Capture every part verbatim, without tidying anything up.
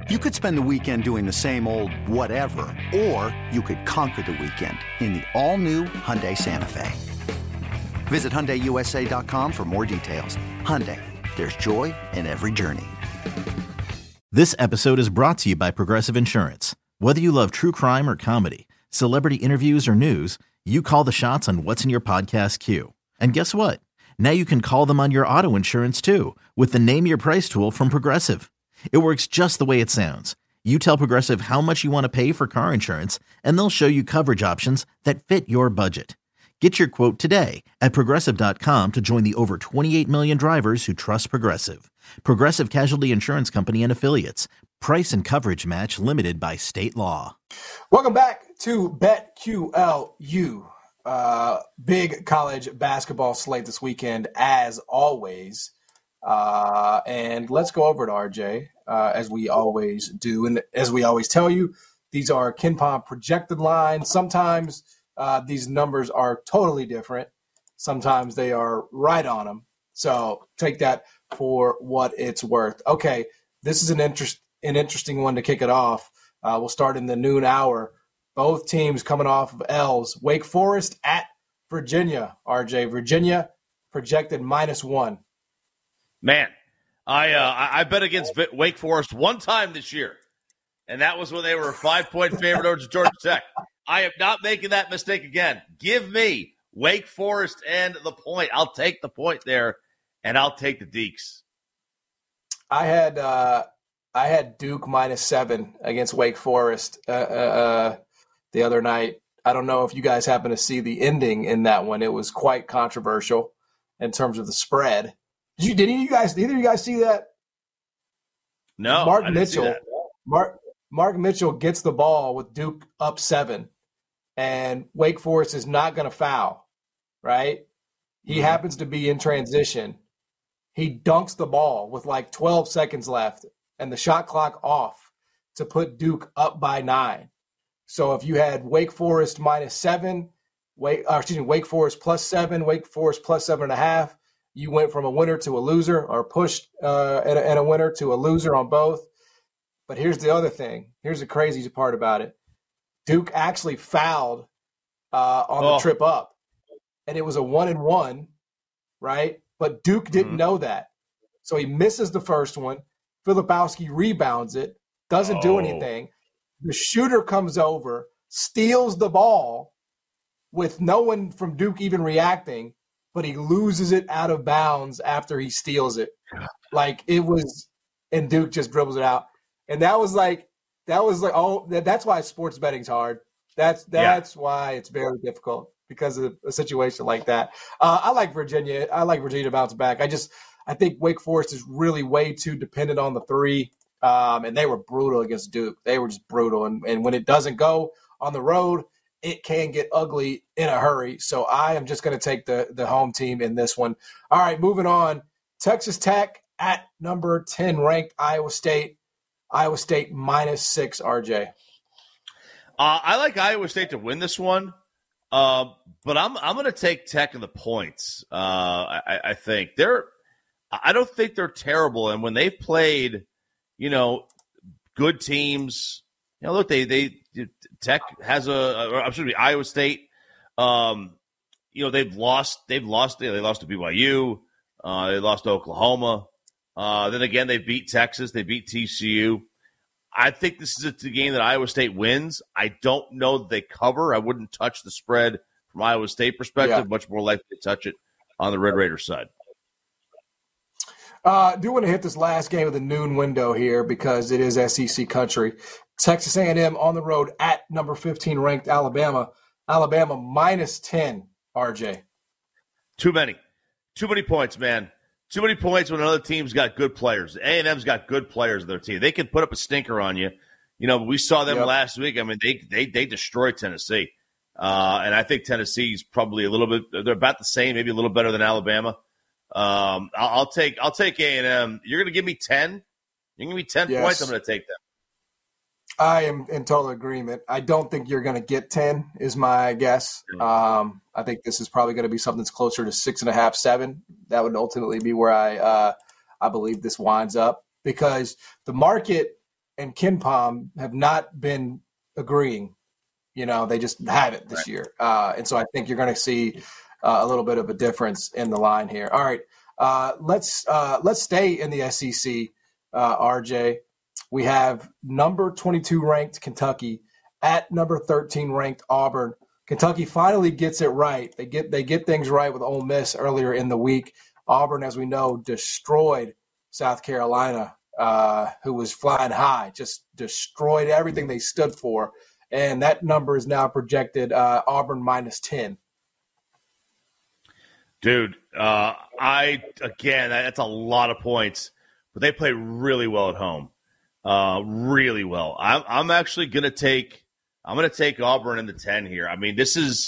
You could spend the weekend doing the same old whatever, or you could conquer the weekend in the all-new Hyundai Santa Fe. Visit Hyundai U S A dot com for more details. Hyundai, there's joy in every journey. This episode is brought to you by Progressive Insurance. Whether you love true crime or comedy, celebrity interviews or news, you call the shots on what's in your podcast queue. And guess what? Now you can call them on your auto insurance too with the Name Your Price tool from Progressive. It works just the way it sounds. You tell Progressive how much you want to pay for car insurance, and they'll show you coverage options that fit your budget. Get your quote today at Progressive dot com to join the over twenty-eight million drivers who trust Progressive. Progressive Casualty Insurance Company and Affiliates. Price and coverage match limited by state law. Welcome back to BetQLU. Uh, big college basketball slate this weekend, as always. Uh, and let's go over it, R J, uh, as we always do. And as we always tell you, these are KenPom projected lines. Sometimes uh, these numbers are totally different. Sometimes they are right on them. So take that for what it's worth. Okay, this is an, interest, an interesting one to kick it off. Uh, we'll start in the noon hour. Both teams coming off of L's. Wake Forest at Virginia, R J. Virginia projected minus one. Man, I uh, I bet against Wake Forest one time this year, and that was when they were a five-point favorite over Georgia Tech. I am not making that mistake again. Give me Wake Forest and the point. I'll take the point there, and I'll take the Deeks. I had uh, I had Duke minus seven against Wake Forest uh, uh, the other night. I don't know if you guys happen to see the ending in that one. It was quite controversial in terms of the spread. Did you? Did any of you guys? Either of you guys see that? No. Mark I didn't Mitchell. see that. Mark Mark Mitchell gets the ball with Duke up seven, and Wake Forest is not going to foul. Right? He mm-hmm. happens to be in transition. He dunks the ball with like twelve seconds left, and the shot clock off to put Duke up by nine. So if you had Wake Forest minus seven, Wake, or excuse me, Wake Forest plus seven, Wake Forest plus seven and a half. You went from a winner to a loser, or pushed uh, and, a, and a winner to a loser on both. But here's the other thing. Here's the crazy part about it. Duke actually fouled uh, on oh. the trip up, and it was a one and one, right? But Duke didn't mm-hmm. know that. So he misses the first one. Filipowski rebounds it, doesn't oh. do anything. The shooter comes over, steals the ball with no one from Duke even reacting, but he loses it out of bounds after he steals it. Like it was, and Duke just dribbles it out. And that was like, that was like, oh, that, that's why sports betting's hard. That's, that's yeah. why it's very difficult, because of a situation like that. Uh, I like Virginia. I like Virginia to bounce back. I just, I think Wake Forest is really way too dependent on the three. Um, and they were brutal against Duke. They were just brutal. And, and when it doesn't go on the road, it can get ugly in a hurry. So I am just going to take the, the home team in this one. All right, moving on. Texas Tech at number ten ranked Iowa State. Iowa State minus six, R J. Uh, I like Iowa State to win this one, uh, but I'm I'm going to take Tech in the points. Uh, I, I think they're. I don't think they're terrible, and when they've played, you know, good teams, you know, look, they they Tech has a, a I'm sure Iowa State. Um, you know, they've lost. They've lost. They lost to B Y U. Uh, they lost to Oklahoma. Uh, then again, they beat Texas. They beat T C U. I think this is a game that Iowa State wins. I don't know that they cover. I wouldn't touch the spread from Iowa State perspective. Yeah. Much more likely to touch it on the Red Raiders side. Uh, I do want to hit this last game of the noon window here because it is S E C country. Texas A and M on the road at number fifteen ranked Alabama. Alabama minus ten, R J. Too many. Too many points, man. Too many points when another team's got good players. A and M's got good players in their team. They can put up a stinker on you. You know, we saw them yep. last week. I mean, they they they destroyed Tennessee. Uh, and I think Tennessee's probably a little bit – they're about the same, maybe a little better than Alabama. Um, I'll, I'll take I'll take A and M. You're going to give me ten? You're going to give me ten yes. points? I'm going to take them. I am in total agreement. I don't think you're going to get ten is my guess. Um, I think this is probably going to be something that's closer to six and a half, seven. That would ultimately be where I uh, I believe this winds up, because the market and KenPom have not been agreeing. You know, they just haven't this right. year. Uh, and so I think you're going to see uh, a little bit of a difference in the line here. All right, uh, let's uh, let's stay in the S E C, uh, R J. We have number twenty-two ranked Kentucky at number thirteen ranked Auburn. Kentucky finally gets it right. They get they get things right with Ole Miss earlier in the week. Auburn, as we know, destroyed South Carolina, uh, who was flying high, just destroyed everything they stood for. And that number is now projected uh, Auburn minus ten. Dude, uh, I again, that's a lot of points, but they play really well at home, uh, really well. I'm, I'm actually gonna take, I'm gonna take Auburn in the ten here. I mean, this is,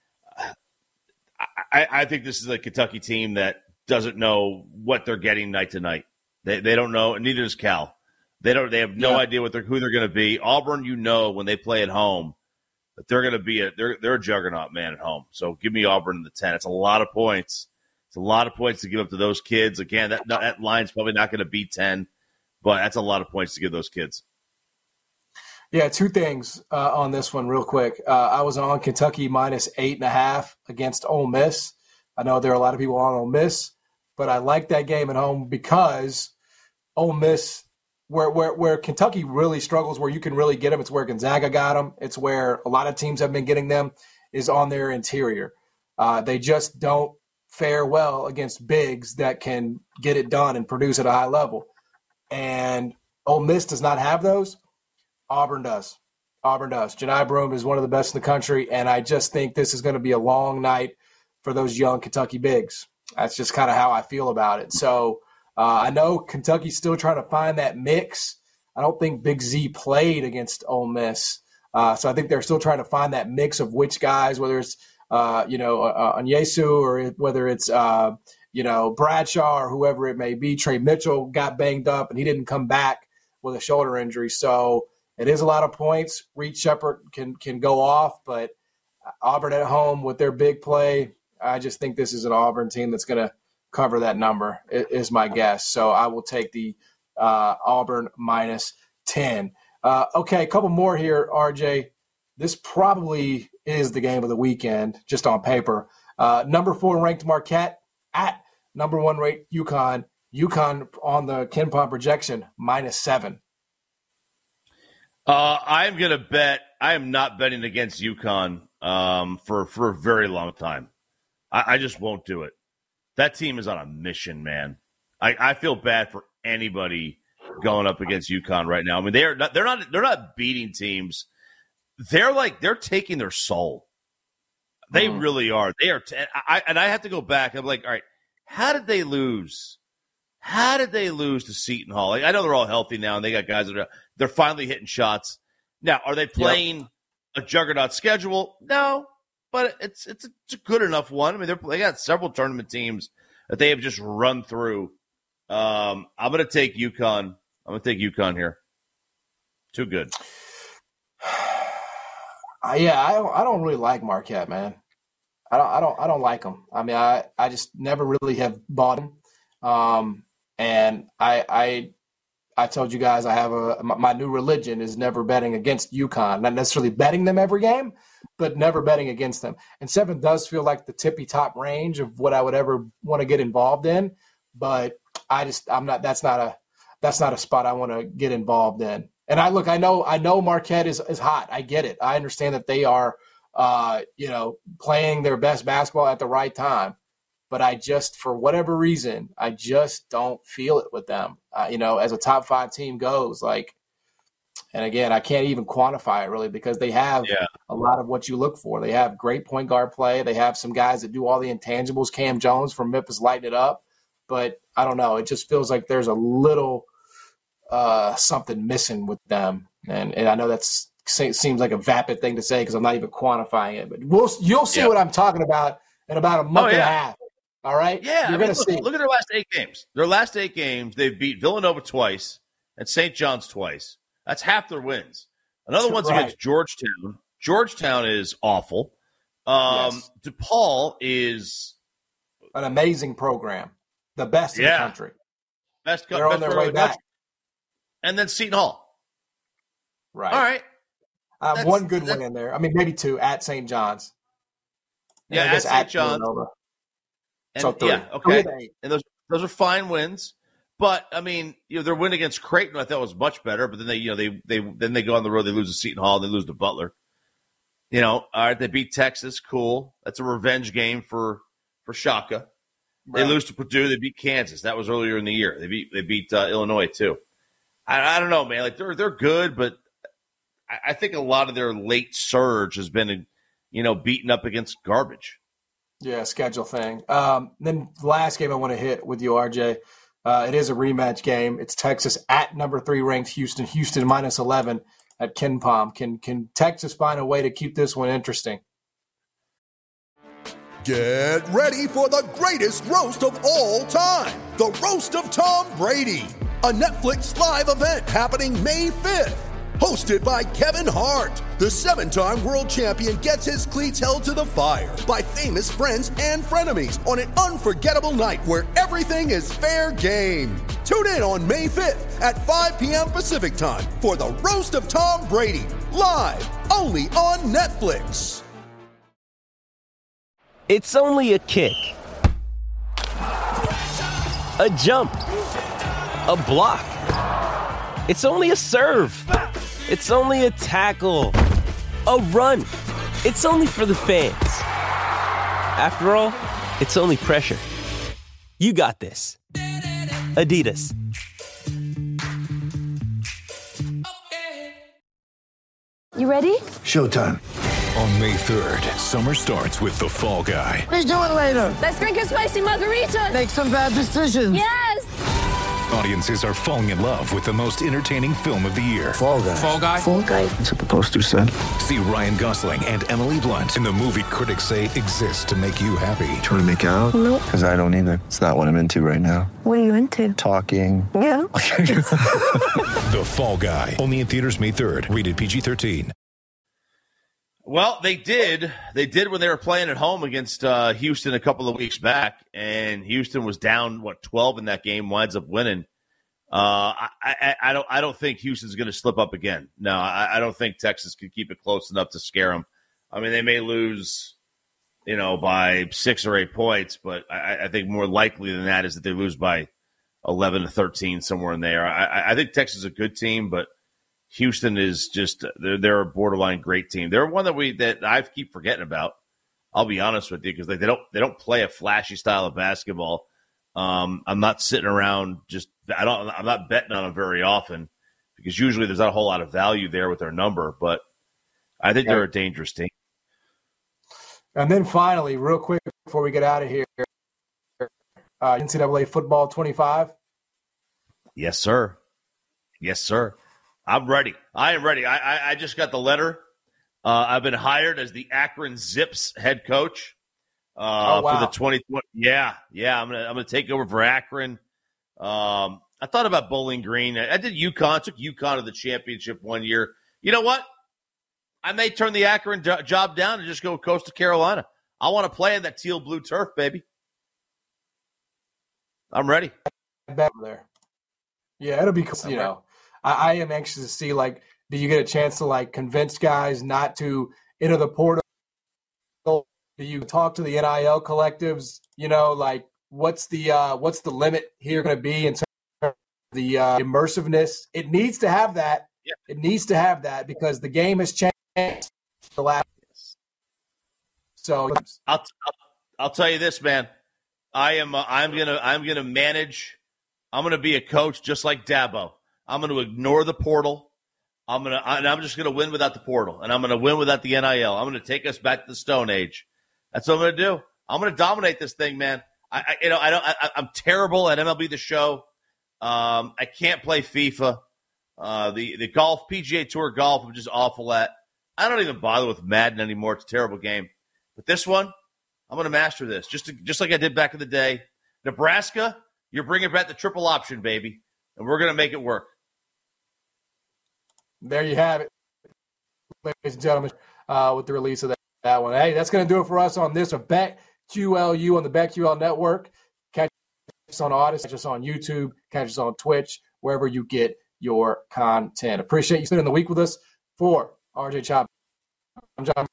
I, I think this is a Kentucky team that doesn't know what they're getting night to night. They they don't know, and neither does Cal. They don't. They have no yeah. idea what they're who they're going to be. Auburn, you know, when they play at home, that they're going to be a they're they're a juggernaut, man, at home. So give me Auburn in the ten. It's a lot of points. It's a lot of points to give up to those kids. Again, that that line's probably not going to be ten, but that's a lot of points to give those kids. Yeah, two things uh, on this one, real quick. Uh, I was on Kentucky minus eight and a half against Ole Miss. I know there are a lot of people on Ole Miss, but I like that game at home because Ole Miss. Where, where where Kentucky really struggles, where you can really get them, it's where Gonzaga got them. It's where a lot of teams have been getting them, is on their interior. Uh, they just don't fare well against bigs that can get it done and produce at a high level. And Ole Miss does not have those. Auburn does. Auburn does. Johni Broome is one of the best in the country, and I just think this is going to be a long night for those young Kentucky bigs. That's just kind of how I feel about it. So Uh, I know Kentucky's still trying to find that mix. I don't think Big Z played against Ole Miss. Uh, so I think they're still trying to find that mix of which guys, whether it's, uh, you know, uh, Onyesu or whether it's, uh, you know, Bradshaw or whoever it may be. Trey Mitchell got banged up and he didn't come back with a shoulder injury. So it is a lot of points. Reed Sheppard can, can go off, but Auburn at home with their big play, I just think this is an Auburn team that's going to cover that number is my guess. So I will take the uh, Auburn minus ten. Uh, okay, a couple more here, R J. This probably is the game of the weekend, just on paper. Uh, number four ranked Marquette at number one ranked UConn. UConn on the KenPom projection, minus seven. Uh, I'm going to bet – I am not betting against UConn um, for, for a very long time. I, I just won't do it. That team is on a mission, man. I, I feel bad for anybody going up against UConn right now. I mean, they're not, they're not they're not beating teams. They're like they're taking their soul. They mm. really are. They are. T- I, and I have to go back. I'm like, all right, how did they lose? How did they lose to Seton Hall? Like, I know they're all healthy now, and they got guys that are they're finally hitting shots. Now, are they playing yep. a juggernaut schedule? No. But it's it's a, it's a good enough one. I mean, they got several tournament teams that they have just run through. Um, I'm going to take UConn. I'm going to take UConn here. Too good. Uh, yeah, I don't. I don't really like Marquette, man. I don't. I don't. I don't like them. I mean, I, I just never really have bought them. Um, and I I I told you guys I have a my, my new religion is never betting against UConn. Not necessarily betting them every game, but never betting against them. And seven does feel like the tippy top range of what I would ever want to get involved in. But I just, I'm not, that's not a, that's not a spot I want to get involved in. And I look, I know, I know Marquette is, is hot. I get it. I understand that they are, uh, you know, playing their best basketball at the right time. But I just, for whatever reason, I just don't feel it with them. Uh, you know, as a top five team goes, like, and again, I can't even quantify it really because they have yeah. a lot of what you look for. They have great point guard play. They have some guys that do all the intangibles. Cam Jones from Memphis lighting it up. But I don't know. It just feels like there's a little uh, something missing with them. And and I know that's seems like a vapid thing to say because I'm not even quantifying it. But we'll you'll see yeah. what I'm talking about in about a month oh, yeah. and a half. All right? Yeah. You're I mean, going to see. see. Look at their last eight games. Their last eight games, they've beat Villanova twice and Saint John's twice. That's half their wins. Another one's right. against Georgetown. Georgetown is awful. Um, yes. DePaul is an amazing program, the best in yeah. the country. Best, They're best on their way the back. Country. And then Seton Hall. Right. All right. Uh, one good one in there. I mean, maybe two at Saint John's. And yeah, at Saint John's. And, so three. Yeah, okay. And those those are fine wins. But I mean, you know, their win against Creighton I thought was much better. But then they, you know, they they then they go on the road, they lose to Seton Hall, they lose to Butler. You know, all right, they beat Texas, cool. That's a revenge game for for Shaka. Right. They lose to Purdue, they beat Kansas. That was earlier in the year. They beat they beat uh, Illinois too. I, I don't know, man. Like they're they're good, but I, I think a lot of their late surge has been, you know, beaten up against garbage. Yeah, schedule thing. Um, then the last game I want to hit with you, R J. Uh, it is a rematch game. It's Texas at number three ranked Houston. Houston minus eleven at KenPom. Can can Texas find a way to keep this one interesting? Get ready for the greatest roast of all time. The Roast of Tom Brady. A Netflix live event happening May fifth. Hosted by Kevin Hart. The seven-time world champion gets his cleats held to the fire by famous friends and frenemies on an unforgettable night where everything is fair game. Tune in on May fifth at five p.m. Pacific time for the Roast of Tom Brady. Live only on Netflix. It's only a kick. A jump. A block. It's only a serve. It's only a tackle, a run. It's only for the fans. After all, it's only pressure. You got this. Adidas. You ready? Showtime. On May third, summer starts with The Fall Guy. Let's do it later. Let's drink a spicy margarita. Make some bad decisions. Yes. Audiences are falling in love with the most entertaining film of the year. Fall Guy. Fall Guy. Fall Guy. That's what the poster said. See Ryan Gosling and Emily Blunt in the movie critics say exists to make you happy. Trying to make it out? Nope. Because I don't either. It's not what I'm into right now. What are you into? Talking. Yeah. The Fall Guy. Only in theaters May third. Rated P G thirteen. Well, they did. They did when they were playing at home against uh, Houston a couple of weeks back, and Houston was down what twelve in that game, winds up winning. Uh, I, I, I don't. I don't think Houston's going to slip up again. No, I, I don't think Texas can keep it close enough to scare them. I mean, they may lose, you know, by six or eight points, but I, I think more likely than that is that they lose by eleven to thirteen, somewhere in there. I, I think Texas is a good team, but Houston is just they're, they're a borderline great team. They're one that we that I keep forgetting about. I'll be honest with you, because they, they don't they don't play a flashy style of basketball. Um, I'm not sitting around just I don't I'm not betting on them very often, because usually there's not a whole lot of value there with their number. But I think they're a dangerous team. And then finally, real quick before we get out of here, uh, N C double A football twenty-five. Yes, sir. Yes, sir. I'm ready. I am ready. I I, I just got the letter. Uh, I've been hired as the Akron Zips head coach uh, oh, wow. for the twenty twenty. Yeah, yeah. I'm gonna I'm gonna take over for Akron. Um, I thought about Bowling Green. I, I did UConn. Took UConn to the championship one year. You know what? I may turn the Akron jo- job down and just go Coastal Carolina. I want to play in that teal blue turf, baby. I'm ready. There. Yeah, it'll be cool. You know, I, I am anxious to see, like, do you get a chance to, like, convince guys not to enter the portal? Do you talk to the N I L collectives? You know, like, what's the uh, what's the limit here going to be in terms of the uh, immersiveness? It needs to have that. Yeah. It needs to have that, because the game has changed the last. So I'll, I'll I'll tell you this, man. I am uh, I'm gonna I'm gonna manage. I'm gonna be a coach just like Dabo. I'm gonna ignore the portal. I'm gonna and I'm just gonna win without the portal, and I'm gonna win without the N I L. I'm gonna take us back to the Stone Age. That's what I'm gonna do. I'm gonna dominate this thing, man. I, I you know I don't I, I'm terrible at M L B The Show. Um, I can't play FIFA. Uh, the the golf P G A Tour golf I'm just awful at. I don't even bother with Madden anymore. It's a terrible game. But this one, I'm going to master this, just to, just like I did back in the day. Nebraska, you're bringing back the triple option, baby, and we're going to make it work. There you have it, ladies and gentlemen, uh, with the release of that, that one. Hey, that's going to do it for us on this BetQLU on the BetQL Network. Catch us on Odyssey, catch us on YouTube, catch us on Twitch, wherever you get your content. Appreciate you spending the week with us. For R J Chop, I'm John